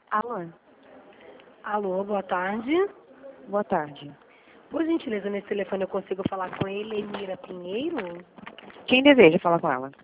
Alô? Alô, boa tarde. Boa tarde. Por gentileza, nesse telefone eu consigo falar com ele, Emira Pinheiro? Quem deseja falar com ela?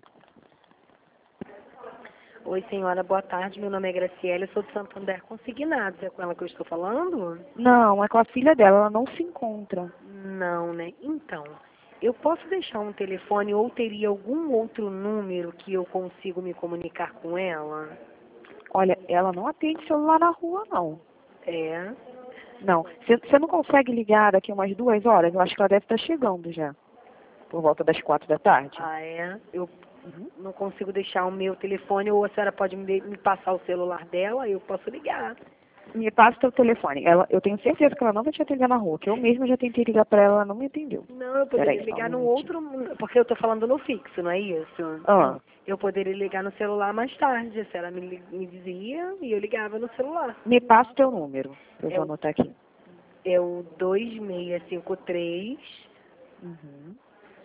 Oi, senhora, boa tarde. Meu nome é Graciela, eu sou de Santander Consignados. É com ela que eu estou falando? Não, é com a filha dela, ela não se encontra. Não, né? Então, eu posso deixar um telefone ou teria algum outro número que eu consigo me comunicar com ela? Olha, ela não atende celular na rua, não. É. Não. Você não consegue ligar daqui umas 2 horas? Eu acho que ela deve estar chegando já. Por volta das 4 da tarde. Ah, é? Eu Uhum. não consigo deixar o meu telefone ou a senhora pode me passar o celular dela, eu posso ligar. Me passa o teu telefone. Eu tenho certeza que ela não vai te atender na rua, que eu mesma já tentei ligar para ela, ela não me atendeu. Não, eu poderia Peraí, só um ligar no minutinho. outro, porque eu tô falando no fixo, não é isso? Ah, Eu poderia ligar no celular mais tarde, se ela me dizia e eu ligava no celular. me passa o teu número. Eu É vou o, anotar aqui. é o 2653 Uhum.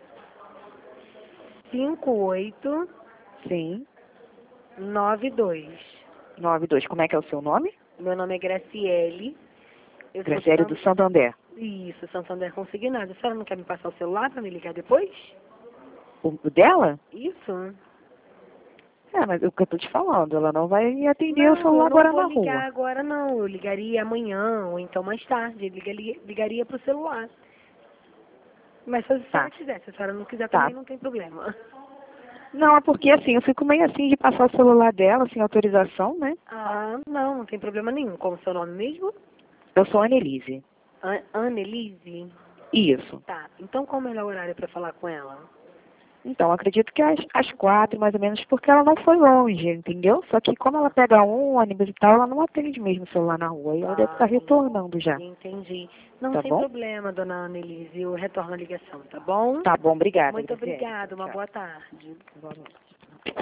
5892. Sim. 92. Como é que é o seu nome? Meu nome é Graciele. Eu sou de Graciele do Santander. Isso, Santander Consignado. A senhora não quer me passar o celular para me ligar depois? O dela? Isso. É, mas o que eu tô te falando, ela não vai atender o Não, eu celular não agora vou na ligar rua. agora não. Eu ligaria amanhã ou então mais tarde. Ligaria pro celular. Mas se a senhora Tá, quiser, se a senhora não quiser tá. também não tem problema. Não, é porque assim, eu fico meio assim de passar o celular dela sem autorização, né? Ah, não, não tem problema nenhum. Como seu nome mesmo? Eu sou a Annelise. Annelise? Isso. Tá. Então qual é o melhor horário para falar com ela? Então, acredito que às 4, mais ou menos, porque ela não foi longe, entendeu? Só que como ela pega um ônibus e tal, ela não atende mesmo o celular na rua. E ela deve estar Ah, retornando já. entendi. Não, Tá sem bom? problema, dona Annelise. Eu retorno a ligação, tá bom? Tá bom, obrigada, Muito Graciele. obrigada. Uma Tchau. boa tarde. Igualmente.